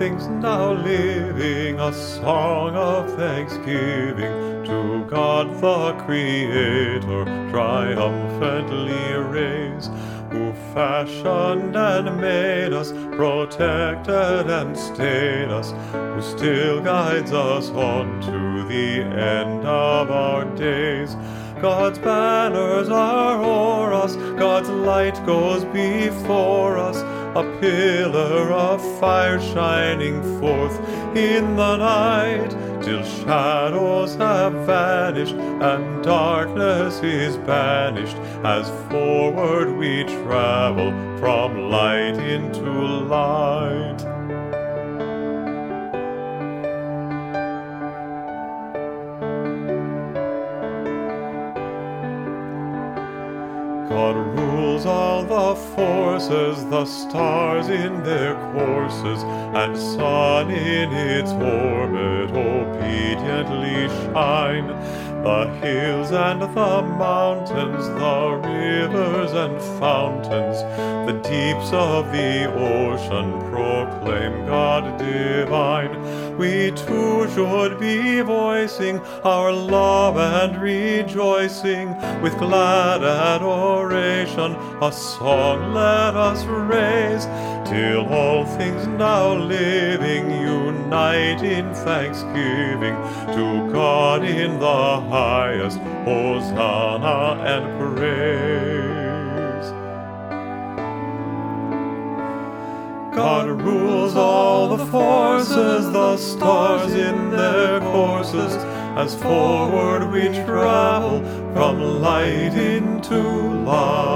things now living, a song of thanksgiving to God the Creator, triumphantly raise, who fashioned and made us, protected and stayed us, who still guides us on to the end of our days. God's banners are o'er us, God's light goes before us, a pillar of fire shining forth in the night, till shadows have vanished and darkness is banished, as forward we travel from light into light. God rules all the forces, the stars in their courses, and sun in its orbit obediently shine. The hills and the mountains, the rivers and fountains, the deeps of the ocean proclaim God divine. We too should be voicing our love and rejoicing, with glad adoration a song let us raise, till all things now living unite in thanksgiving to God in the highest, Hosanna and praise. God rules all the forces, the stars in their courses, as forward we travel from light into light.